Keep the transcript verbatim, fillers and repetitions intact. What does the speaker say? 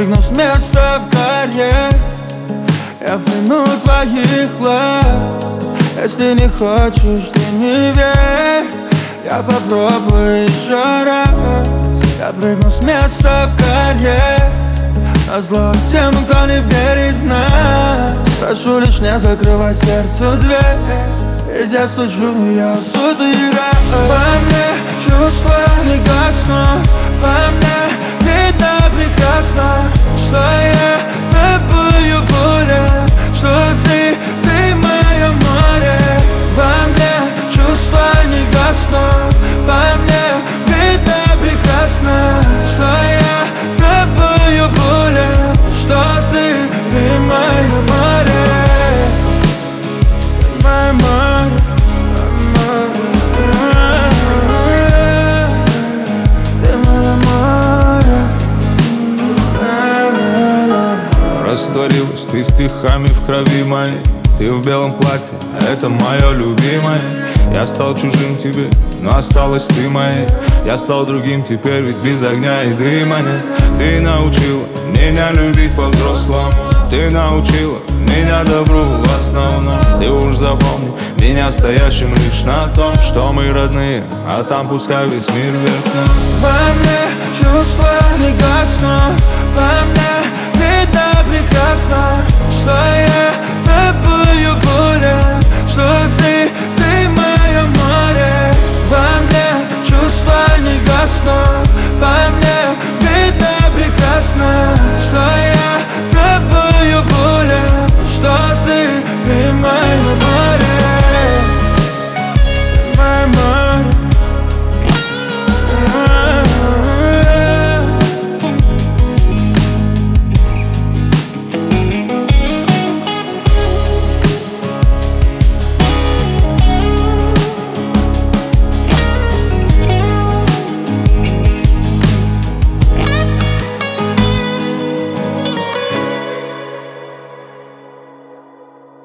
прыгну с места в карьер. Я пойму твоих глаз. Если не хочешь, ты не верь. Я попробую еще раз. Я прыгну с места в карьер. Назло тем, кто не верит в нас. Прошу лишь не закрывать сердцу дверь. Ведь я стучу, но я суд играю. Во мне чувства не гаснут. Во мне видно прекрасно, что я тобою болен, что ты, ты мое море. Во мне чувства не гаснут. Во мне видно прекрасно, что я тобою болен, что ты, ты мое море. Мое море. Растворилась ты стихами в крови моей. Ты в белом платье, это мое любимое. Я стал чужим тебе, но осталась ты моей. Я стал другим теперь, ведь без огня и дыма нет. Ты научила меня любить по-взрослому. Ты научила меня добру в основном. Ты уж запомни меня стоящим лишь на том, что мы родные, а там пускай весь мир вверх. Во мне чувства не гаснут. Во мне